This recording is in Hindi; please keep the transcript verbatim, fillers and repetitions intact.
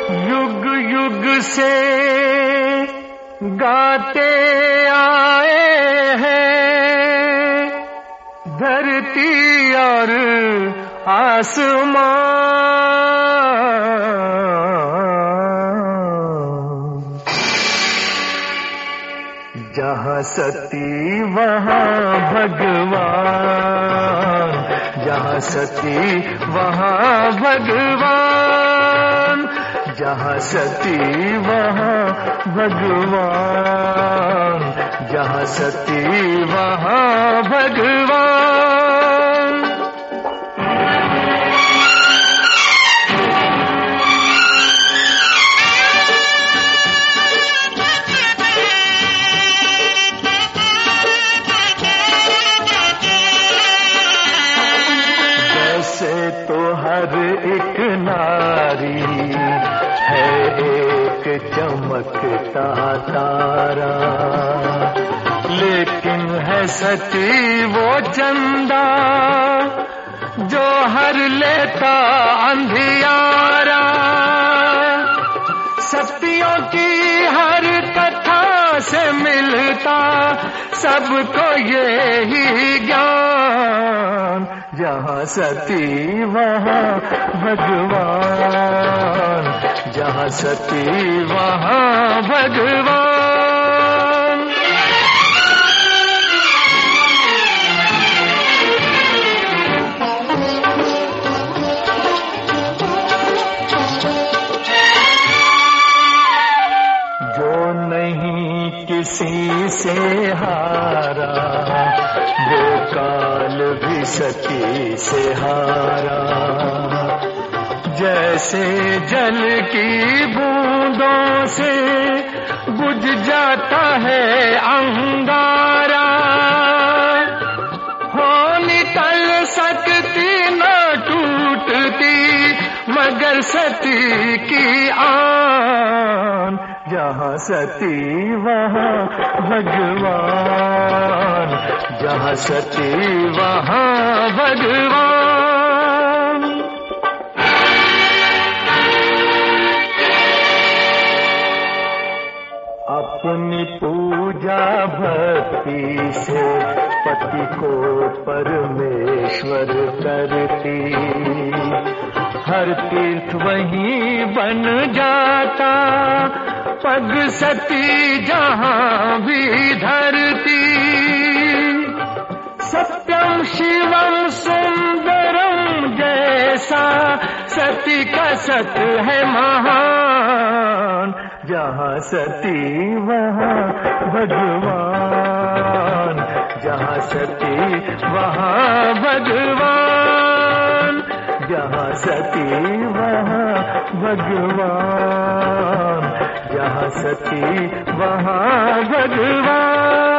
युग युग से गाते आए हैं धरती और आसमां, जहाँ सती वहाँ भगवान, जहाँ सती वहाँ भगवान, जहाँ सती वहाँ भगवान, जहाँ सती वहाँ भगवान। तो हर एक नारी है एक चमकता तारा, लेकिन है सती वो चंदा जो हर लेता अंधियारा। सतियों की हर कथा से मिलता सबको यही ज्ञान, जहाँ सती वहाँ भगवान, जहाँ सती वहाँ भगवान। जो नहीं किसी से हारा वो काल भी सती से हारा। जैसे जल की बूंदों से बुझ जाता है अंगारा, हो निकल सकती न टूटती मगर सती की आन, जहाँ सती वहाँ भगवान, जहाँ सती वहाँ भगवान। अपनी पूजा भक्ति से पति को परमेश्वर करती, हर तीर्थ वहीं बन जाता पग सती जहाँ भी धरती। सत्यम शिवम सुंदरम जैसा सती का सत है महान, जहाँ सती वहाँ भगवान, जहाँ सती वहाँ भगवान, जहाँ सती वहाँ भगवान, जहाँ सती वहाँ भगवान।